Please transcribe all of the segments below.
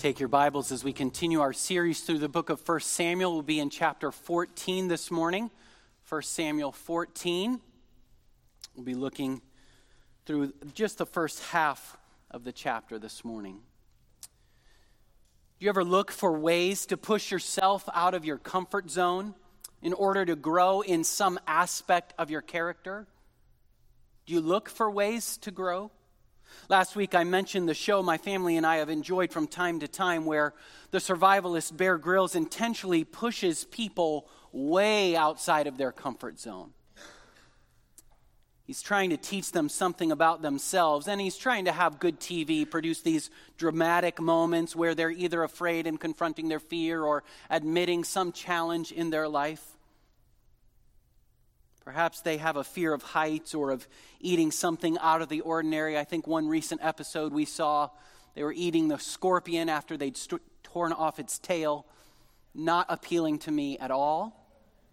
Take your Bibles as we continue our series through the book of 1 Samuel. We'll be in chapter 14 this morning. 1 Samuel 14. We'll be looking through just the first half of the chapter this morning. Do you ever look for ways to push yourself out of your comfort zone in order to grow in some aspect of your character? Do you look for ways to grow? Last week I mentioned the show my family and I have enjoyed from time to time where the survivalist Bear Grylls intentionally pushes people way outside of their comfort zone. He's trying to teach them something about themselves, and he's trying to have good TV produce these dramatic moments where they're either afraid and confronting their fear or admitting some challenge in their life. Perhaps they have a fear of heights or of eating something out of the ordinary. I think one recent episode we saw, they were eating the scorpion after they'd torn off its tail. Not appealing to me at all.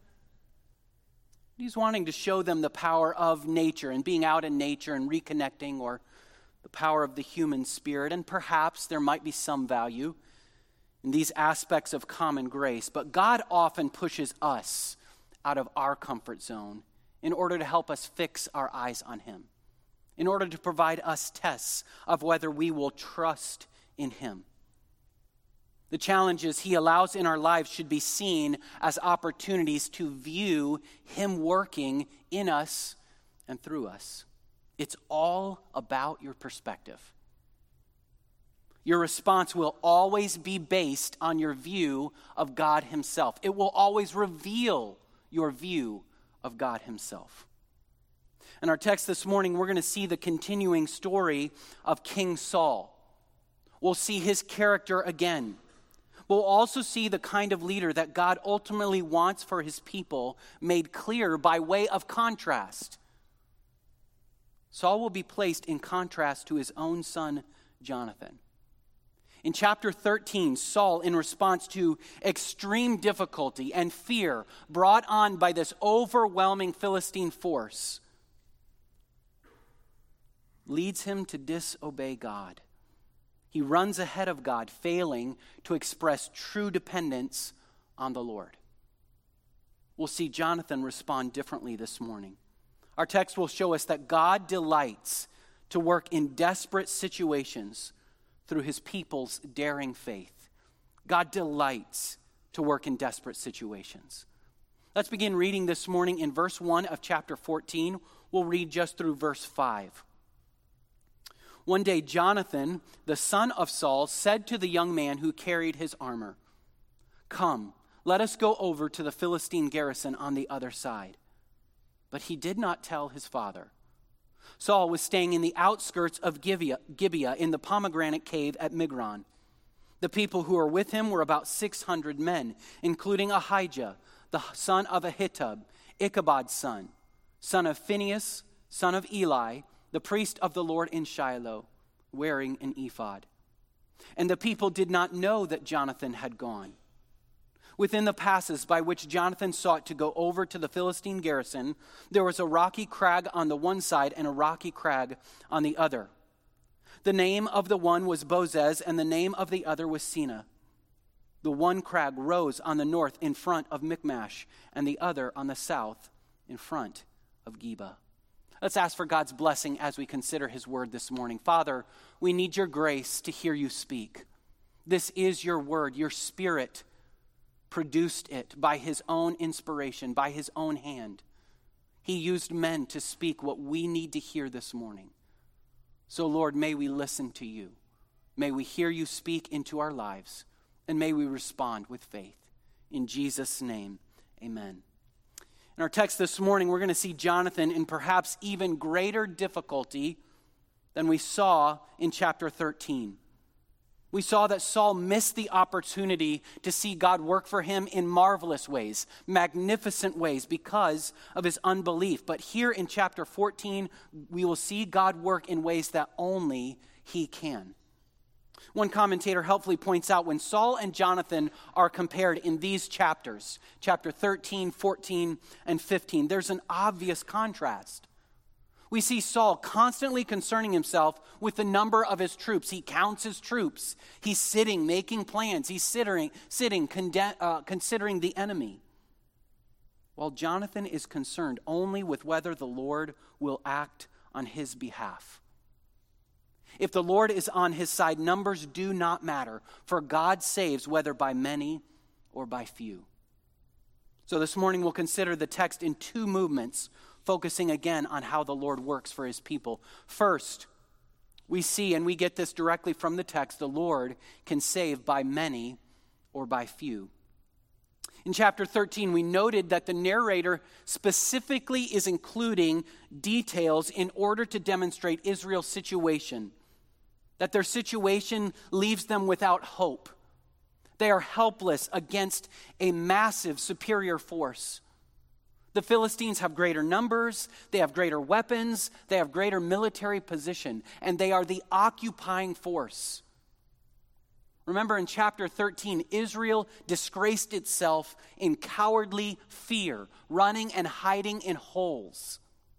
He's wanting to show them the power of nature and being out in nature and reconnecting, or the power of the human spirit. And perhaps there might be some value in these aspects of common grace. But God often pushes us out of our comfort zone in order to help us fix our eyes on Him, in order to provide us tests of whether we will trust in Him. The challenges He allows in our lives should be seen as opportunities to view Him working in us and through us. It's all about your perspective. Your response will always be based on your view of God Himself. It will always reveal your view of God Himself. In our text this morning, we're going to see the continuing story of King Saul. We'll see his character again. We'll also see the kind of leader that God ultimately wants for His people made clear by way of contrast. Saul will be placed in contrast to his own son, Jonathan. In chapter 13, Saul, in response to extreme difficulty and fear brought on by this overwhelming Philistine force, leads him to disobey God. He runs ahead of God, failing to express true dependence on the Lord. We'll see Jonathan respond differently this morning. Our text will show us that God delights to work in desperate situations through His people's daring faith. God delights to work in desperate situations. Let's begin reading this morning in verse 1 of chapter 14. We'll read just through verse 5. One day Jonathan, the son of Saul, said to the young man who carried his armor, "Come, let us go over to the Philistine garrison on the other side." But he did not tell his father. Saul was staying in the outskirts of Gibeah in the pomegranate cave at Migron. The people who were with him were about 600 men, including Ahijah, the son of Ahitub, Ichabod's son of Phinehas, son of Eli, the priest of the Lord in Shiloh, wearing an ephod. And the people did not know that Jonathan had gone. Within the passes by which Jonathan sought to go over to the Philistine garrison, there was a rocky crag on the one side and a rocky crag on the other. The name of the one was Bozez, and the name of the other was Sina. The one crag rose on the north in front of Michmash, and the other on the south in front of Geba. Let's ask for God's blessing as we consider His word this morning. Father, we need your grace to hear you speak. This is your word. Your Spirit produced it by His own inspiration, by His own hand. He used men to speak what we need to hear this morning. So, Lord, may we listen to you. May we hear you speak into our lives, and may we respond with faith. In Jesus' name, amen. In our text this morning, we're going to see Jonathan in perhaps even greater difficulty than we saw in chapter 13. We saw that Saul missed the opportunity to see God work for him in marvelous ways, magnificent ways, because of his unbelief. But here in chapter 14, we will see God work in ways that only He can. One commentator helpfully points out when Saul and Jonathan are compared in these chapters, chapter 13, 14, and 15, there's an obvious contrast. We see Saul constantly concerning himself with the number of his troops. He counts his troops. He's sitting, making plans. He's considering the enemy. While Jonathan is concerned only with whether the Lord will act on his behalf. If the Lord is on his side, numbers do not matter, for God saves whether by many or by few. So this morning we'll consider the text in two movements, focusing again on how the Lord works for his people. First, we see, and we get this directly from the text, the Lord can save by many or by few. In chapter 13, we noted that the narrator specifically is including details in order to demonstrate Israel's situation, that their situation leaves them without hope. They are helpless against a massive superior force. The Philistines have greater numbers, they have greater weapons, they have greater military position, and they are the occupying force. Remember in chapter 13, Israel disgraced itself in cowardly fear, running and hiding in holes,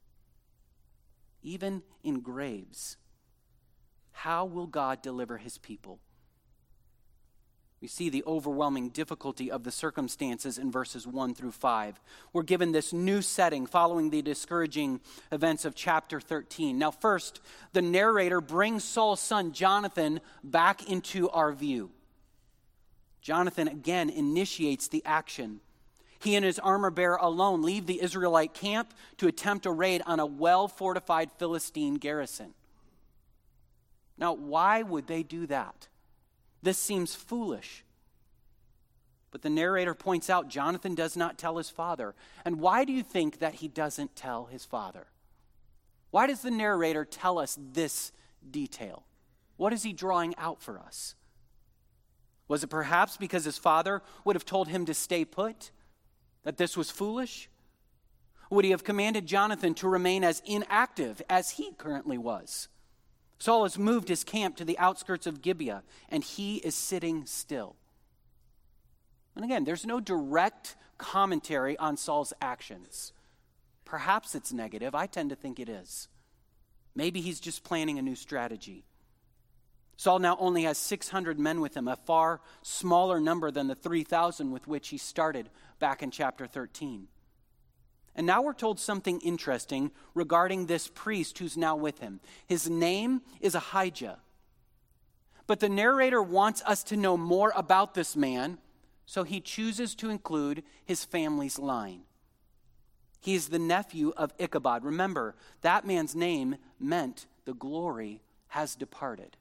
even in graves. How will God deliver his people? We see the overwhelming difficulty of the circumstances in verses 1 through 5. We're given this new setting following the discouraging events of chapter 13. Now first, the narrator brings Saul's son Jonathan back into our view. Jonathan again initiates the action. He and his armor bearer alone leave the Israelite camp to attempt a raid on a well-fortified Philistine garrison. Now, why would they do that? This seems foolish. But the narrator points out Jonathan does not tell his father. And why do you think that he doesn't tell his father? Why does the narrator tell us this detail? What is he drawing out for us? Was it perhaps because his father would have told him to stay put? That this was foolish? Would he have commanded Jonathan to remain as inactive as he currently was? Saul has moved his camp to the outskirts of Gibeah, and he is sitting still. And again, there's no direct commentary on Saul's actions. Perhaps it's negative. I tend to think it is. Maybe he's just planning a new strategy. Saul now only has 600 men with him, a far smaller number than the 3,000 with which he started back in chapter 13. And now we're told something interesting regarding this priest who's now with him. His name is Ahijah. But the narrator wants us to know more about this man, so he chooses to include his family's line. He is the nephew of Ichabod. Remember, that man's name meant the glory has departed.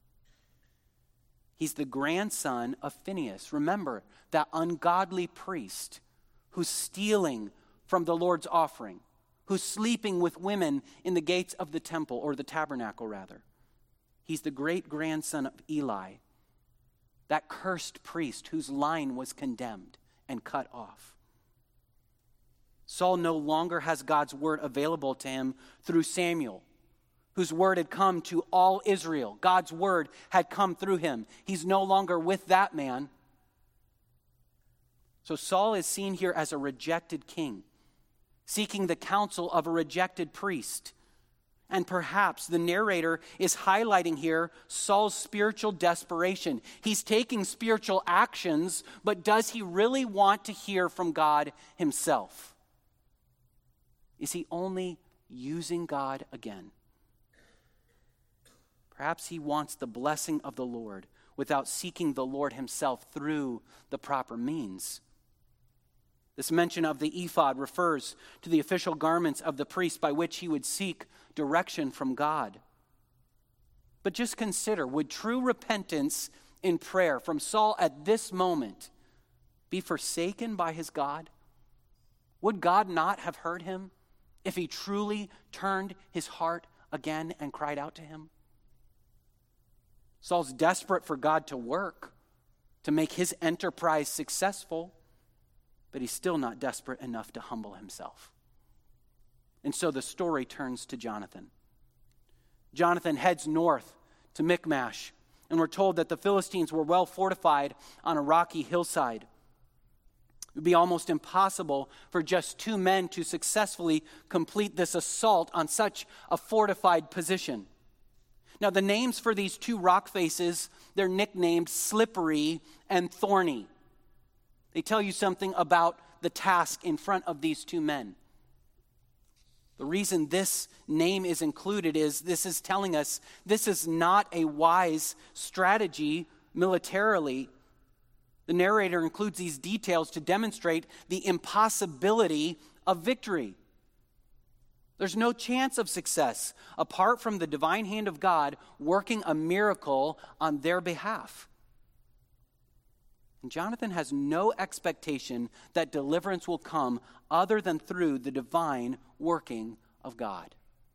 He's the grandson of Phinehas. Remember, that ungodly priest who's stealing from the Lord's offering, who's sleeping with women in the gates of the temple, or the tabernacle rather. He's the great-grandson of Eli, that cursed priest whose line was condemned and cut off. Saul no longer has God's word available to him through Samuel, whose word had come to all Israel. God's word had come through him. He's no longer with that man. So Saul is seen here as a rejected king, seeking the counsel of a rejected priest. And perhaps the narrator is highlighting here Saul's spiritual desperation. He's taking spiritual actions, but does he really want to hear from God himself? Is he only using God again? Perhaps he wants the blessing of the Lord without seeking the Lord himself through the proper means. This mention of the ephod refers to the official garments of the priest by which he would seek direction from God. But just consider, would true repentance in prayer from Saul at this moment be forsaken by his God? Would God not have heard him if he truly turned his heart again and cried out to him? Saul's desperate for God to work, to make his enterprise successful, but he's still not desperate enough to humble himself. And so the story turns to Jonathan. Jonathan heads north to Michmash, and we're told that the Philistines were well fortified on a rocky hillside. It would be almost impossible for just two men to successfully complete this assault on such a fortified position. Now, the names for these two rock faces, they're nicknamed Slippery and Thorny. They tell you something about the task in front of these two men. The reason this name is included is this is telling us this is not a wise strategy militarily. The narrator includes these details to demonstrate the impossibility of victory. There's no chance of success apart from the divine hand of God working a miracle on their behalf. And Jonathan has no expectation that deliverance will come other than through the divine working of God.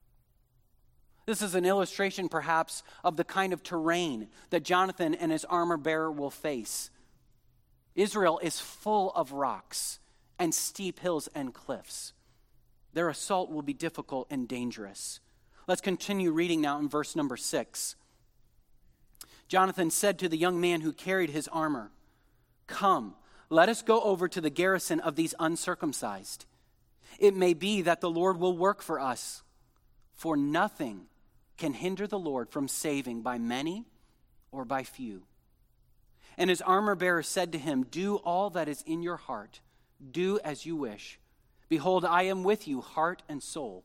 This is an illustration, perhaps, of the kind of terrain that Jonathan and his armor bearer will face. Israel is full of rocks and steep hills and cliffs. Their assault will be difficult and dangerous. Let's continue reading now in verse number 6. Jonathan said to the young man who carried his armor, "Come, let us go over to the garrison of these uncircumcised. It may be that the Lord will work for us, for nothing can hinder the Lord from saving by many or by few." And his armor bearer said to him, "Do all that is in your heart. Do as you wish. Behold, I am with you, heart and soul."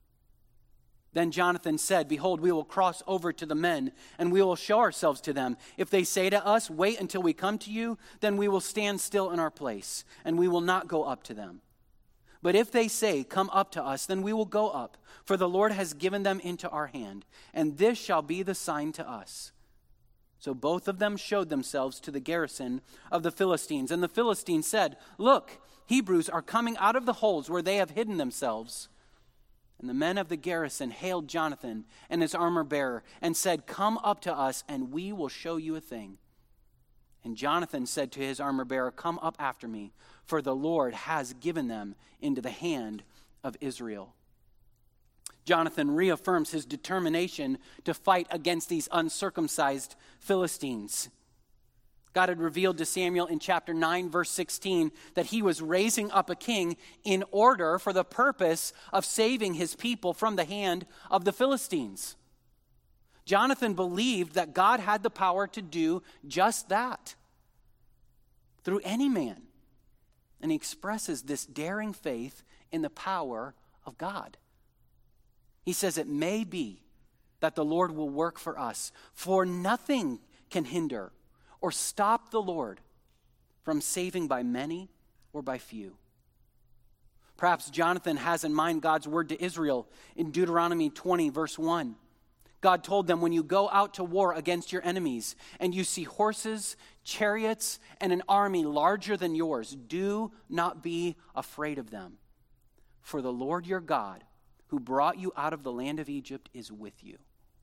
Then Jonathan said, "Behold, we will cross over to the men, and we will show ourselves to them. If they say to us, 'Wait until we come to you,' then we will stand still in our place, and we will not go up to them. But if they say, 'Come up to us,' then we will go up, for the Lord has given them into our hand, and this shall be the sign to us." So both of them showed themselves to the garrison of the Philistines. And the Philistines said, "Look, Hebrews are coming out of the holes where they have hidden themselves." And the men of the garrison hailed Jonathan and his armor bearer and said, "Come up to us, and we will show you a thing." And Jonathan said to his armor bearer, "Come up after me, for the Lord has given them into the hand of Israel." Jonathan reaffirms his determination to fight against these uncircumcised Philistines. God had revealed to Samuel in chapter 9, verse 16, that he was raising up a king in order for the purpose of saving his people from the hand of the Philistines. Jonathan believed that God had the power to do just that through any man. And he expresses this daring faith in the power of God. He says, "It may be that the Lord will work for us, for nothing can hinder or stop the Lord from saving by many or by few." Perhaps Jonathan has in mind God's word to Israel in Deuteronomy 20, verse 1. God told them, "When you go out to war against your enemies and you see horses, chariots, and an army larger than yours, do not be afraid of them. For the Lord your God, who brought you out of the land of Egypt, is with you."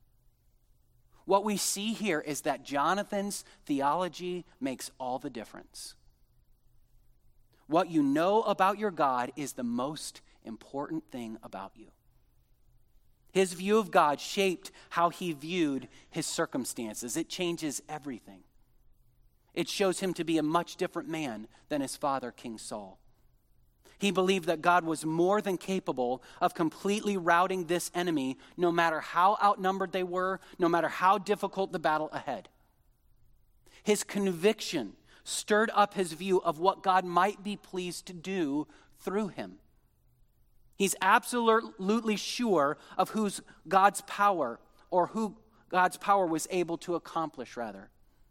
What we see here is that Jonathan's theology makes all the difference. What you know about your God is the most important thing about you. His view of God shaped how he viewed his circumstances. It changes everything. It shows him to be a much different man than his father, King Saul. He believed that God was more than capable of completely routing this enemy, no matter how outnumbered they were, no matter how difficult the battle ahead. His conviction stirred up his view of what God might be pleased to do through him. He's absolutely sure of who God's power was able to accomplish, rather.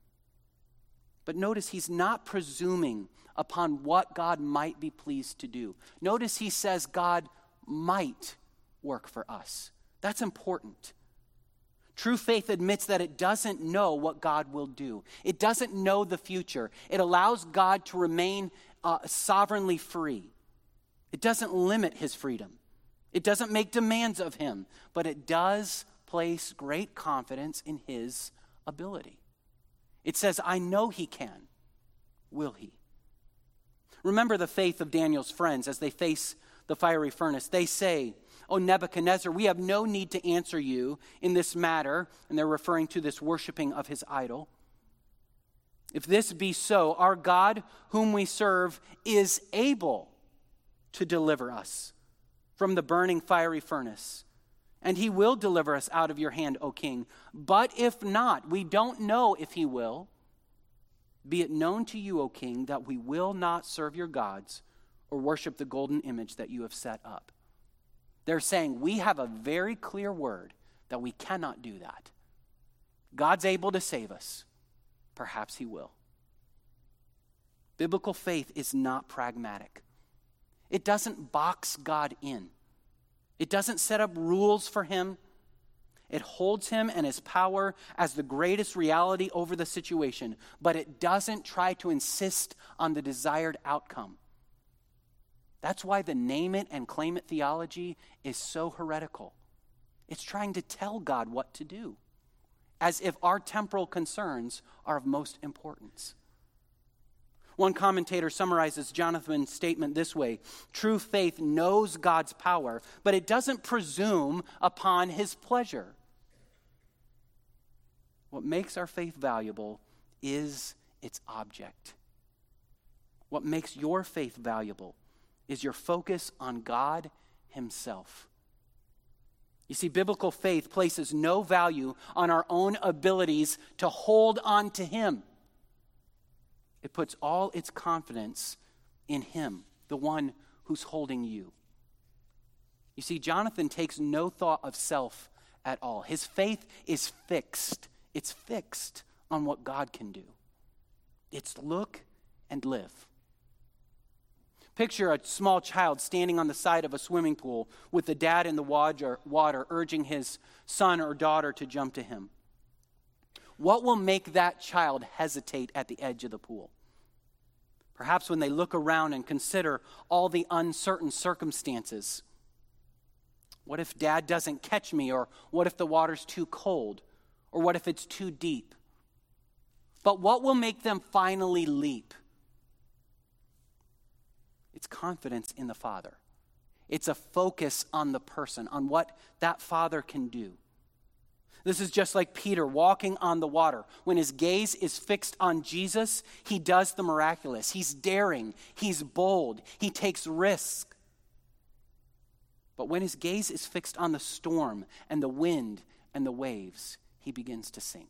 But notice he's not presuming upon what God might be pleased to do. Notice he says God might work for us. That's important. True faith admits that it doesn't know what God will do. It doesn't know the future. It allows God to remain sovereignly free. It doesn't limit his freedom. It doesn't make demands of him, but it does place great confidence in his ability. It says, "I know he can." Will he? Remember the faith of Daniel's friends as they face the fiery furnace. They say, "O Nebuchadnezzar, we have no need to answer you in this matter." And they're referring to this worshiping of his idol. If this be so, our God, whom we serve, is able to deliver us from the burning fiery furnace, and he will deliver us out of your hand, O king. But if not, we don't know if he will. Be it known to you, O king, that we will not serve your gods or worship the golden image that you have set up. They're saying we have a very clear word that we cannot do that. God's able to save us. Perhaps he will. Biblical faith is not pragmatic. It doesn't box God in. It doesn't set up rules for him. It holds him and his power as the greatest reality over the situation, but it doesn't try to insist on the desired outcome. That's why the name it and claim it theology is so heretical. It's trying to tell God what to do, as if our temporal concerns are of most importance. One commentator summarizes Jonathan's statement this way: true faith knows God's power, but it doesn't presume upon his pleasure. What makes our faith valuable is its object. What makes your faith valuable is your focus on God himself. You see, biblical faith places no value on our own abilities to hold on to him. It puts all its confidence in him, the one who's holding you. You see, Jonathan takes no thought of self at all. His faith is fixed. It's fixed on what God can do. It's look and live. Picture a small child standing on the side of a swimming pool with the dad in the water urging his son or daughter to jump to him. What will make that child hesitate at the edge of the pool? Perhaps when they look around and consider all the uncertain circumstances. What if dad doesn't catch me? Or what if the water's too cold? Or what if it's too deep? But what will make them finally leap? It's confidence in the Father. It's a focus on the person, on what that Father can do. This is just like Peter walking on the water. When his gaze is fixed on Jesus, he does the miraculous. He's daring. He's bold. He takes risk. But when his gaze is fixed on the storm and the wind and the waves, he begins to sink.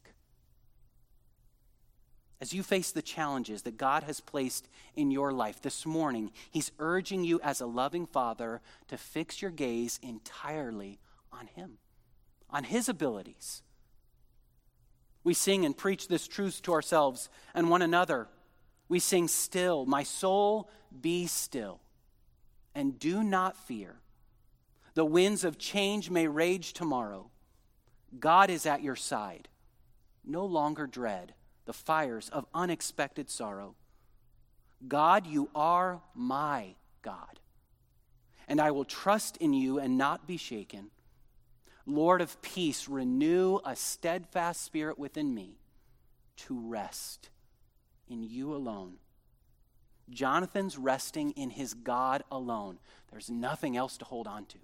As you face the challenges that God has placed in your life this morning, he's urging you as a loving Father to fix your gaze entirely on him, on his abilities. We sing and preach this truth to ourselves and one another. We sing, "Still, my soul, be still, and do not fear. The winds of change may rage tomorrow. God is at your side. No longer dread the fires of unexpected sorrow. God, you are my God, and I will trust in you and not be shaken. Lord of peace, renew a steadfast spirit within me to rest in you alone." Jonathan's resting in his God alone. There's nothing else to hold on to.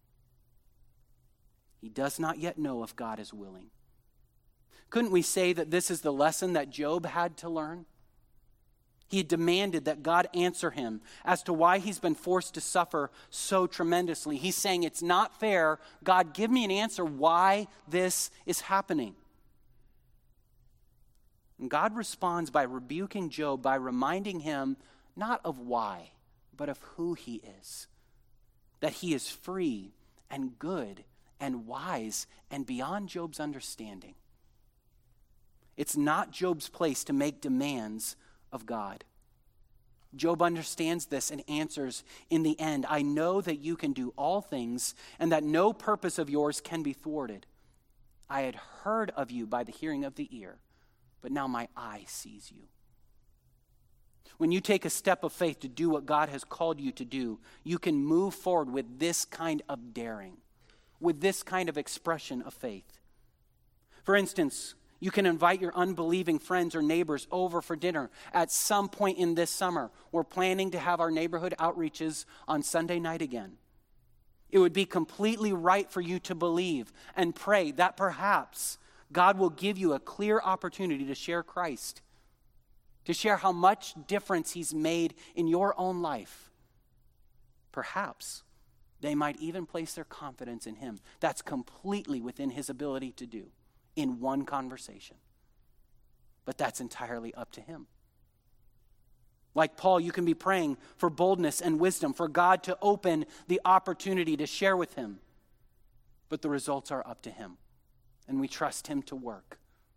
He does not yet know if God is willing. Couldn't we say that this is the lesson that Job had to learn? He demanded that God answer him as to why he's been forced to suffer so tremendously. He's saying, it's not fair. God, give me an answer why this is happening. And God responds by rebuking Job, by reminding him not of why, but of who he is. That he is free and good and wise and beyond Job's understanding. It's not Job's place to make demands of God. Job understands this and answers in the end, "I know that you can do all things and that no purpose of yours can be thwarted. I had heard of you by the hearing of the ear, but now my eye sees you." When you take a step of faith to do what God has called you to do, you can move forward with this kind of daring, with this kind of expression of faith. For instance, you can invite your unbelieving friends or neighbors over for dinner at some point in this summer. We're planning to have our neighborhood outreaches on Sunday night again. It would be completely right for you to believe and pray that perhaps God will give you a clear opportunity to share Christ. to share how much difference he's made in your own life. Perhaps they might even place their confidence in him. That's completely within his ability to do in one conversation. But that's entirely up to him. Like Paul, you can be praying for boldness and wisdom, for God to open the opportunity to share with him. But the results are up to him, and we trust him to work.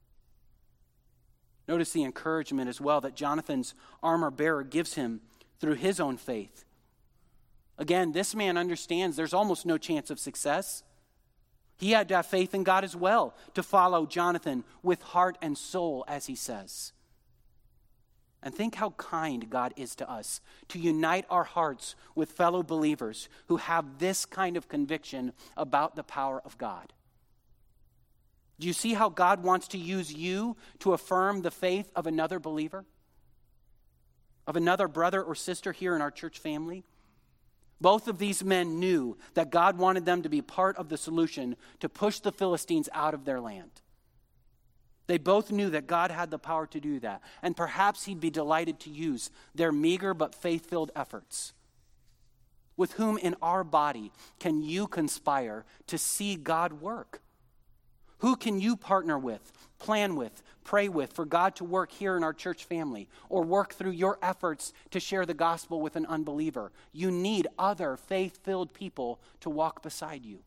Notice the encouragement as well that Jonathan's armor bearer gives him through his own faith. Again, this man understands there's almost no chance of success. He had to have faith in God as well to follow Jonathan with heart and soul, as he says. And think how kind God is to us to unite our hearts with fellow believers who have this kind of conviction about the power of God. Do you see how God wants to use you to affirm the faith of another believer? Of another brother or sister here in our church family? Both of these men knew that God wanted them to be part of the solution to push the Philistines out of their land. They both knew that God had the power to do that, and perhaps he'd be delighted to use their meager but faith-filled efforts. With whom in our body can you conspire to see God work? Who can you partner with, plan with, pray with for God to work here in our church family, or work through your efforts to share the gospel with an unbeliever? You need other faith-filled people to walk beside you.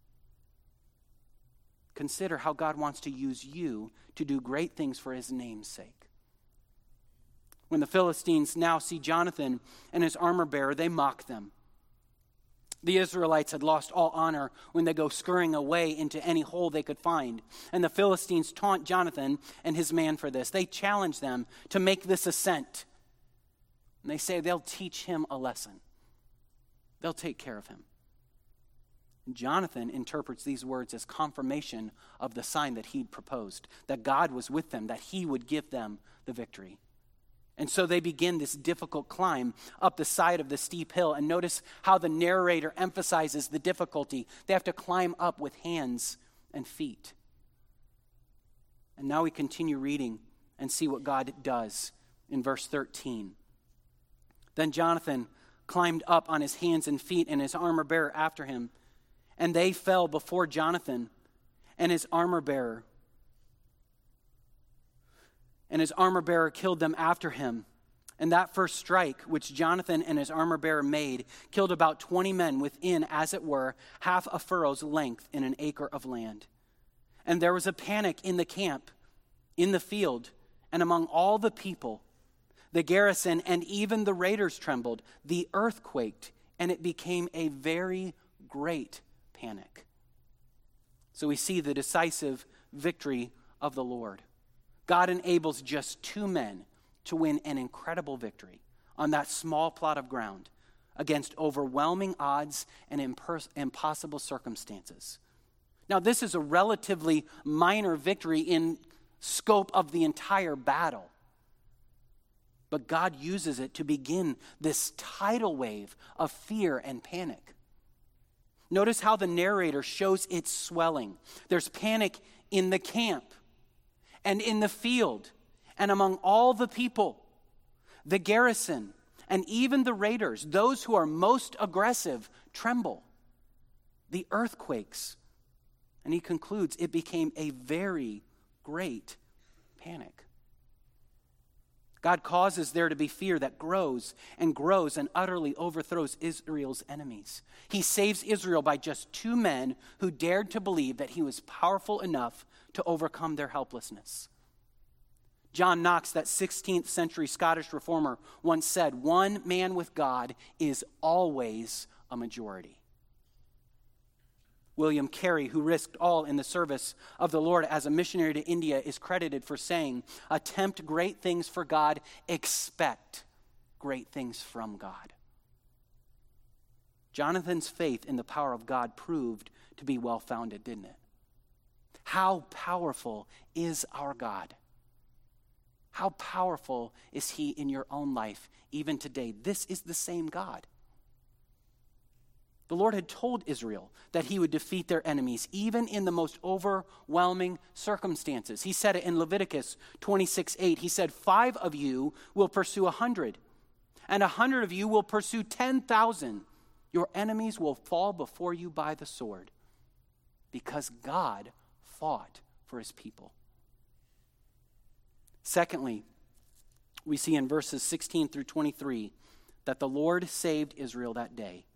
Consider how God wants to use you to do great things for his name's sake. When the Philistines now see Jonathan and his armor bearer, they mock them. The Israelites had lost all honor when they go scurrying away into any hole they could find. And the Philistines taunt Jonathan and his man for this. They challenge them to make this ascent. And they say they'll teach him a lesson. They'll take care of him. And Jonathan interprets these words as confirmation of the sign that he'd proposed, that God was with them, that he would give them the victory. And so they begin this difficult climb up the side of the steep hill. And notice how the narrator emphasizes the difficulty. They have to climb up with hands and feet. And now we continue reading and see what God does in verse 13. Then Jonathan climbed up on his hands and feet, and his armor bearer after him. And they fell before Jonathan and his armor bearer. And his armor bearer killed them after him. And that first strike, which Jonathan and his armor bearer made, killed about 20 men within, as it were, half a furrow's length in an acre of land. And there was a panic in the camp, in the field, and among all the people. The garrison and even the raiders trembled. The earth quaked, and it became a very great panic. So we see the decisive victory of the Lord. God enables just 2 men to win an incredible victory on that small plot of ground against overwhelming odds and impossible circumstances. Now, this is a relatively minor victory in scope of the entire battle. But God uses it to begin this tidal wave of fear and panic. Notice how the narrator shows its swelling. There's panic in the camp and in the field and among all the people, the garrison, and even the raiders. Those who are most aggressive tremble. The earth quakes. And he concludes, it became a very great panic. God causes there to be fear that grows and utterly overthrows Israel's enemies. He saves Israel by just 2 men who dared to believe that he was powerful enough to overcome their helplessness. John Knox, that 16th century Scottish reformer, once said, "One man with God is always a majority." William Carey, who risked all in the service of the Lord as a missionary to India, is credited for saying, "Attempt great things for God, expect great things from God." Jonathan's faith in the power of God proved to be well-founded, didn't it? How powerful is our God? How powerful is he in your own life, even today? This is the same God. The Lord had told Israel that he would defeat their enemies, even in the most overwhelming circumstances. He said it in Leviticus 26:8. He said, 5 of you will pursue 100, and 100 of you will pursue 10,000. Your enemies will fall before you by the sword, because God fought for his people. Secondly, we see in verses 16 through 23 that the Lord saved Israel that day.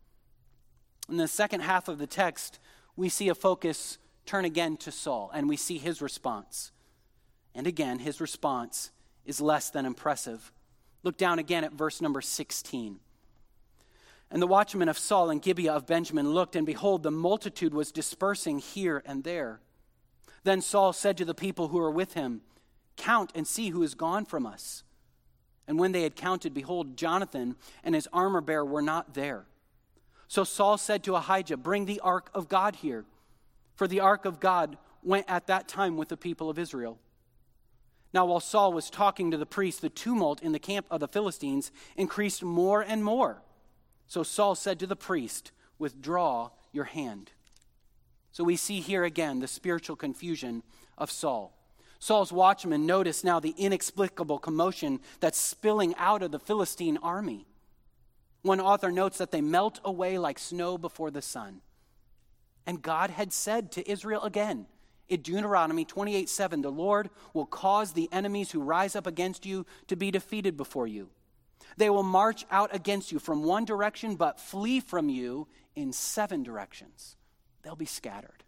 In the second half of the text, we see a focus turn again to Saul, and we see his response. And again, his response is less than impressive. Look down again at verse number 16. And the watchmen of Saul and Gibeah of Benjamin looked, and behold, the multitude was dispersing here and there. Then Saul said to the people who were with him, count and see who is gone from us. And when they had counted, behold, Jonathan and his armor-bearer were not there. So Saul said to Ahijah, bring the ark of God here. For the ark of God went at that time with the people of Israel. Now while Saul was talking to the priest, the tumult in the camp of the Philistines increased more and more. So Saul said to the priest, withdraw your hand. So we see here again the spiritual confusion of Saul. Saul's watchmen notice now the inexplicable commotion that's spilling out of the Philistine army. One author notes that they melt away like snow before the sun. And God had said to Israel again, in Deuteronomy 28:7, the Lord will cause the enemies who rise up against you to be defeated before you. They will march out against you from one direction, but flee from you in 7 directions. They'll be scattered.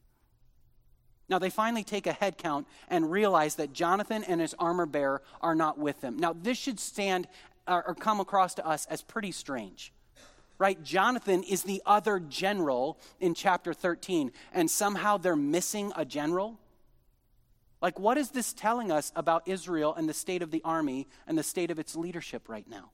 Now they finally take a head count and realize that Jonathan and his armor bearer are not with them. Now this should stand or come across to us as pretty strange, right? Jonathan is the other general in chapter 13, and somehow they're missing a general. Like, what is this telling us about Israel and the state of the army and the state of its leadership right now?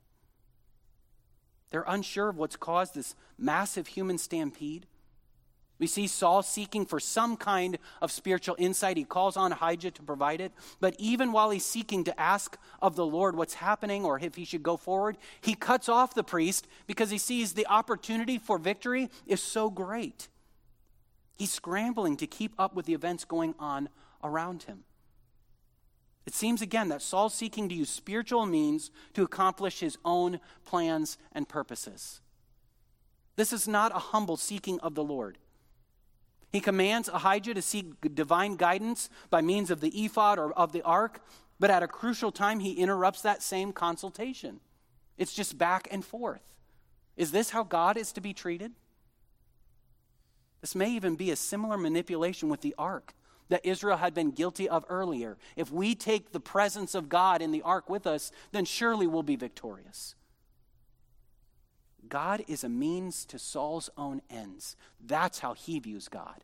They're unsure of what's caused this massive human stampede. We see Saul seeking for some kind of spiritual insight. He calls on Ahijah to provide it. But even while he's seeking to ask of the Lord what's happening or if he should go forward, he cuts off the priest because he sees the opportunity for victory is so great. He's scrambling to keep up with the events going on around him. It seems again that Saul's seeking to use spiritual means to accomplish his own plans and purposes. This is not a humble seeking of the Lord. He commands Ahijah to seek divine guidance by means of the ephod or of the ark, but at a crucial time he interrupts that same consultation. It's just back and forth. Is this how God is to be treated? This may even be a similar manipulation with the ark that Israel had been guilty of earlier. If we take the presence of God in the ark with us, then surely we'll be victorious. God is a means to Saul's own ends. That's how he views God.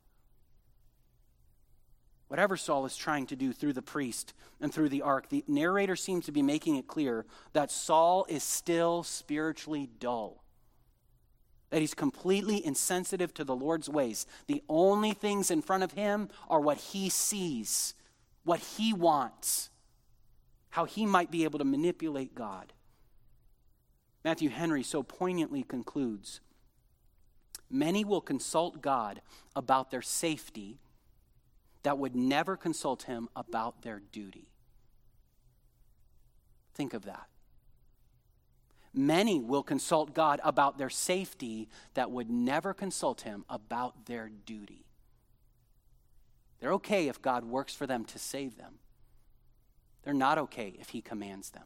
Whatever Saul is trying to do through the priest and through the ark, the narrator seems to be making it clear that Saul is still spiritually dull, that he's completely insensitive to the Lord's ways. The only things in front of him are what he sees, what he wants, how he might be able to manipulate God. Matthew Henry so poignantly concludes, many will consult God about their safety that would never consult him about their duty. Think of that. Many will consult God about their safety that would never consult him about their duty. They're okay if God works for them to save them. They're not okay if he commands them.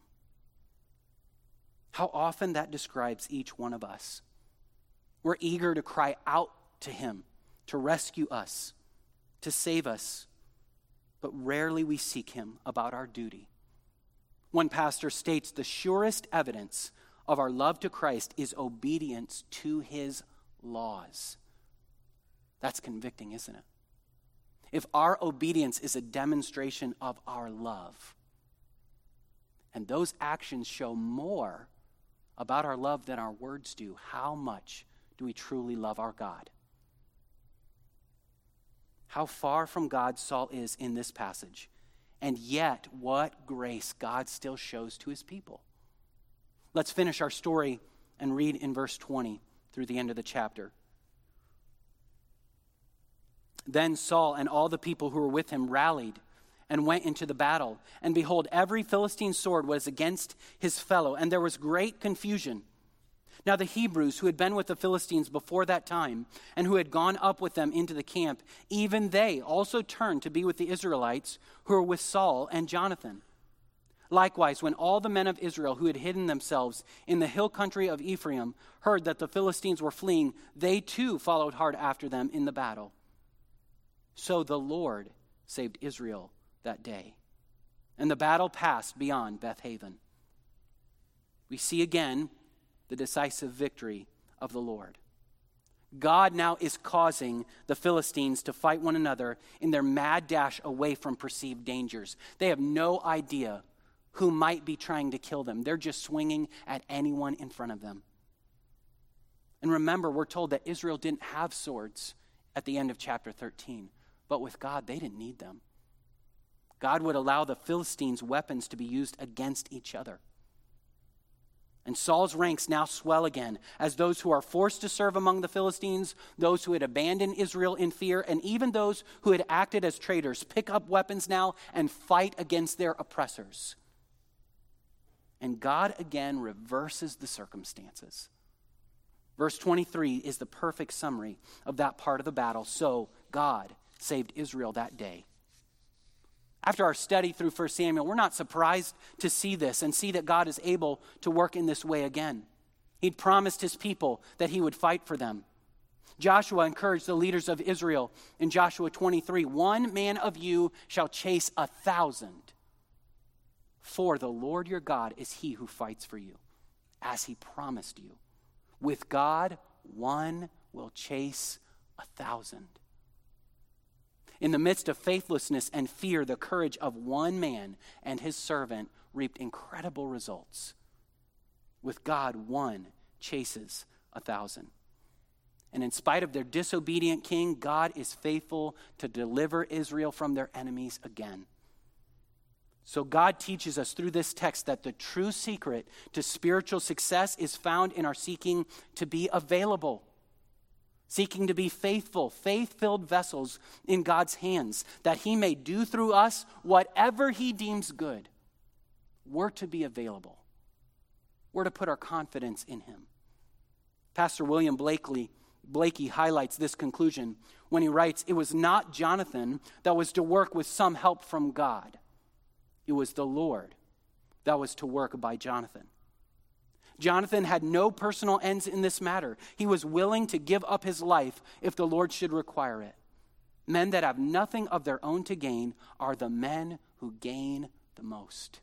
How often that describes each one of us. We're eager to cry out to him, to rescue us, to save us, but rarely we seek him about our duty. One pastor states the surest evidence of our love to Christ is obedience to his laws. That's convicting, isn't it? If our obedience is a demonstration of our love, and those actions show more about our love than our words do, how much do we truly love our God? How far from God Saul is in this passage, and yet what grace God still shows to his people. Let's finish our story and read in verse 20 through the end of the chapter. Then Saul and all the people who were with him rallied and went into the battle. And behold, every Philistine sword was against his fellow, and there was great confusion. Now the Hebrews who had been with the Philistines before that time, and who had gone up with them into the camp, even they also turned to be with the Israelites who were with Saul and Jonathan. Likewise, when all the men of Israel who had hidden themselves in the hill country of Ephraim heard that the Philistines were fleeing, they too followed hard after them in the battle. So the Lord saved Israel that day, and the battle passed beyond Beth-Haven. We see again the decisive victory of the Lord. God now is causing the Philistines to fight one another in their mad dash away from perceived dangers. They have no idea who might be trying to kill them. They're just swinging at anyone in front of them. And remember, we're told that Israel didn't have swords at the end of chapter 13. But with God, they didn't need them. God would allow the Philistines' weapons to be used against each other. And Saul's ranks now swell again as those who are forced to serve among the Philistines, those who had abandoned Israel in fear, and even those who had acted as traitors pick up weapons now and fight against their oppressors. And God again reverses the circumstances. Verse 23 is the perfect summary of that part of the battle. So God saved Israel that day. After our study through 1 Samuel, we're not surprised to see this and see that God is able to work in this way again. He'd promised his people that he would fight for them. Joshua encouraged the leaders of Israel in Joshua 23, 1 man of you shall chase 1,000. For the Lord your God is he who fights for you, as he promised you. With God, one will chase 1,000. In the midst of faithlessness and fear, the courage of one man and his servant reaped incredible results. With God, one chases 1,000. And in spite of their disobedient king, God is faithful to deliver Israel from their enemies again. So God teaches us through this text that the true secret to spiritual success is found in our seeking to be available. Seeking to be faithful, faith-filled vessels in God's hands, that he may do through us whatever he deems good. We're to be available. We're to put our confidence in him. Pastor William Blakey highlights this conclusion when he writes, it was not Jonathan that was to work with some help from God. It was the Lord that was to work by Jonathan. Jonathan had no personal ends in this matter. He was willing to give up his life if the Lord should require it. Men that have nothing of their own to gain are the men who gain the most.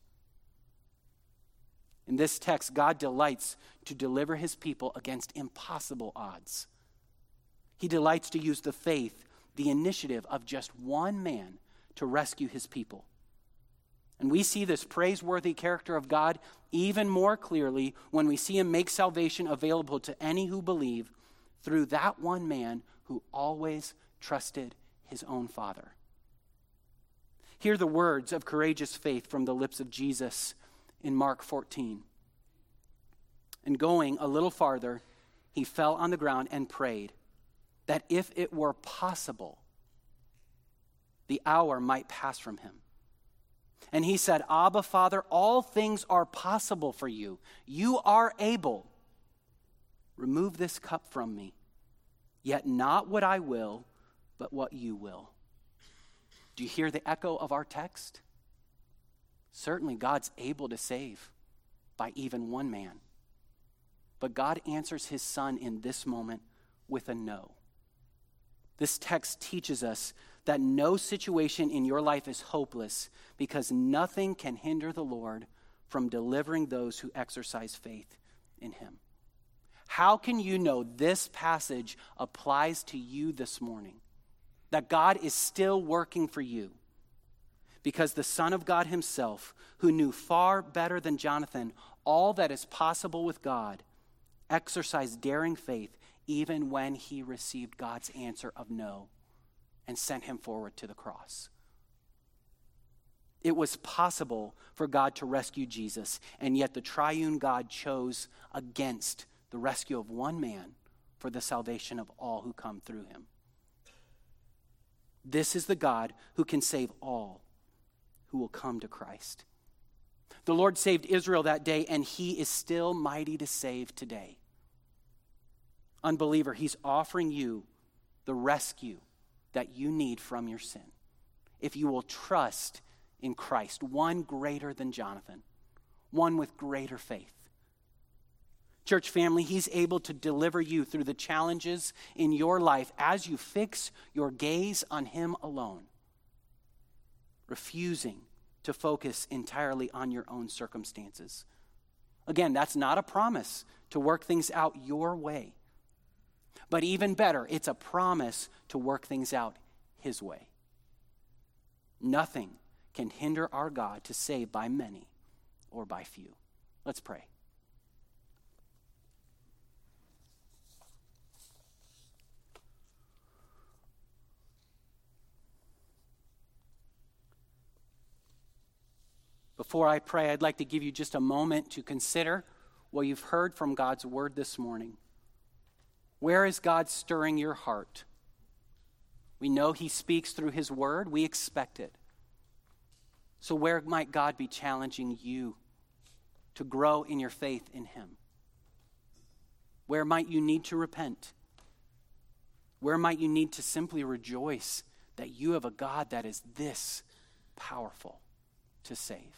In this text, God delights to deliver his people against impossible odds. He delights to use the faith, the initiative of just one man to rescue his people. And we see this praiseworthy character of God even more clearly when we see him make salvation available to any who believe through that one man who always trusted his own Father. Hear the words of courageous faith from the lips of Jesus in Mark 14. And going a little farther, he fell on the ground and prayed that if it were possible, the hour might pass from him. And he said, Abba, Father, all things are possible for you. You are able. Remove this cup from me. Yet not what I will, but what you will. Do you hear the echo of our text? Certainly God's able to save by even one man. But God answers his son in this moment with a no. This text teaches us that no situation in your life is hopeless because nothing can hinder the Lord from delivering those who exercise faith in him. How can you know this passage applies to you this morning? That God is still working for you? Because the Son of God himself, who knew far better than Jonathan all that is possible with God, exercised daring faith even when he received God's answer of no and sent him forward to the cross. It was possible for God to rescue Jesus, and yet the triune God chose against the rescue of one man for the salvation of all who come through him. This is the God who can save all who will come to Christ. The Lord saved Israel that day, and he is still mighty to save today. Unbeliever, he's offering you the rescue that you need from your sin. If you will trust in Christ, one greater than Jonathan, one with greater faith. Church family, he's able to deliver you through the challenges in your life as you fix your gaze on him alone, refusing to focus entirely on your own circumstances. Again, that's not a promise to work things out your way. But even better, it's a promise to work things out his way. Nothing can hinder our God to save by many or by few. Let's pray. Before I pray, I'd like to give you just a moment to consider what you've heard from God's word this morning. Where is God stirring your heart? We know he speaks through his word. We expect it. So where might God be challenging you to grow in your faith in him? Where might you need to repent? Where might you need to simply rejoice that you have a God that is this powerful to save?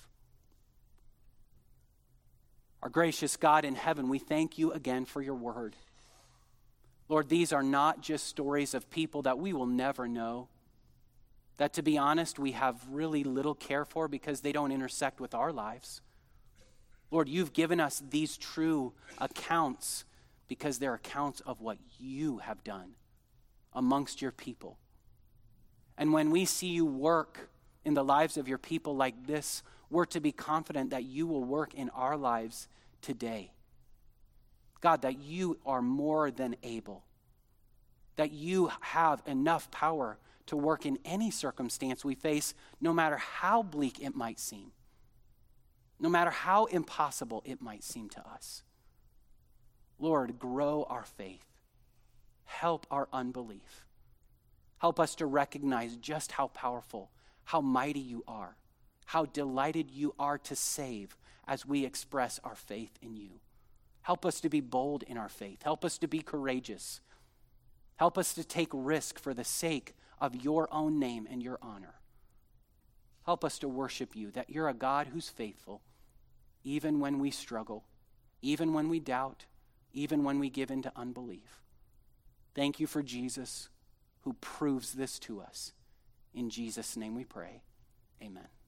Our gracious God in heaven, we thank you again for your word. Lord, these are not just stories of people that we will never know, that to be honest, we have really little care for because they don't intersect with our lives. Lord, you've given us these true accounts because they're accounts of what you have done amongst your people. And when we see you work in the lives of your people like this, we're to be confident that you will work in our lives today. God, that you are more than able, that you have enough power to work in any circumstance we face, no matter how bleak it might seem, no matter how impossible it might seem to us. Lord, grow our faith. Help our unbelief. Help us to recognize just how powerful, how mighty you are, how delighted you are to save as we express our faith in you. Help us to be bold in our faith. Help us to be courageous. Help us to take risk for the sake of your own name and your honor. Help us to worship you, that you're a God who's faithful, even when we struggle, even when we doubt, even when we give in to unbelief. Thank you for Jesus, who proves this to us. In Jesus' name we pray. Amen.